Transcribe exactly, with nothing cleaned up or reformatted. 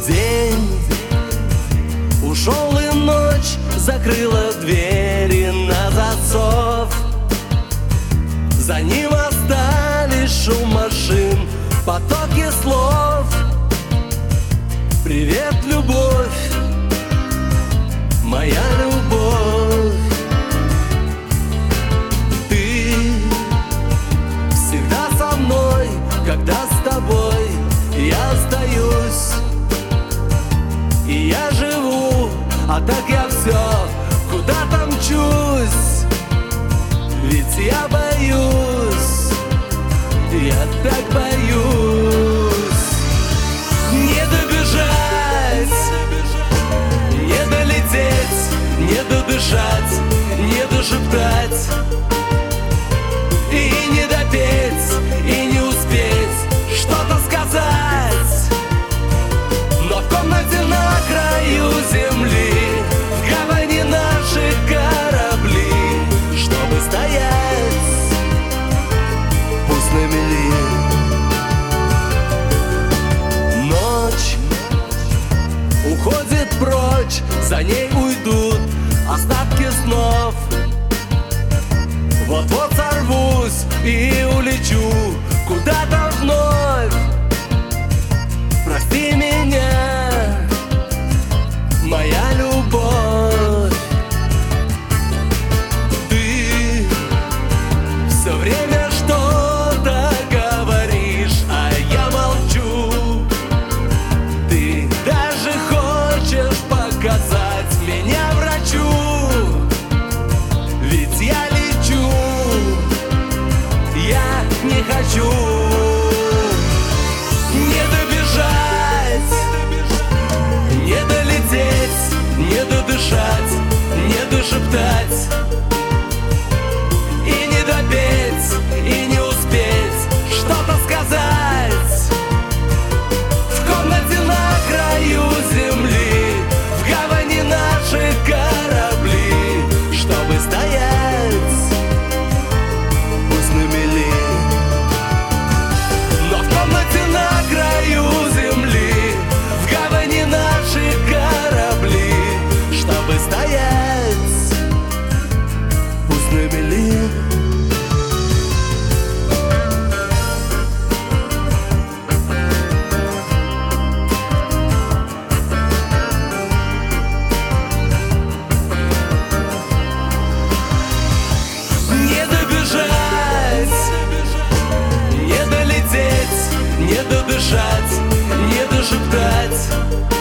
День ушел, и ночь закрыла двери на засов. За ним остались шум машин, потоки слов. Привет, любовь, моя любовь. Ты всегда со мной, когда с тобой я остаюсь. И я живу, а так я все куда-то мчусь. Ведь я боюсь, я так боюсь. Не добежать, не долететь, не додышать, не дошептать. И не допеть, и не успеть что-то сказать. Но в комнате на краю земли, в гавани наши корабли, чтобы стоять, пусть на мели. Ночь уходит прочь, за ней уйдут остатки снов. Вот-вот сорвусь и улечу куда-то вновь. Прости меня, моя любовь. Ты все время что-то говоришь, а я молчу. Ты даже хочешь показать меня врачу. Ведь я лечу, я не хочу. Не добежать, не долететь, не додышать, не дошептать. И не допеть, и не успеть что-то сказать. В комнате на краю земли, в гавани наши корабли, чтобы стоять, пусть на мели. Но в комнате на краю земли, в гавани наши корабли, чтобы стоять, пусть на мели. Не добежать, не долететь, не додышать, не дошептать.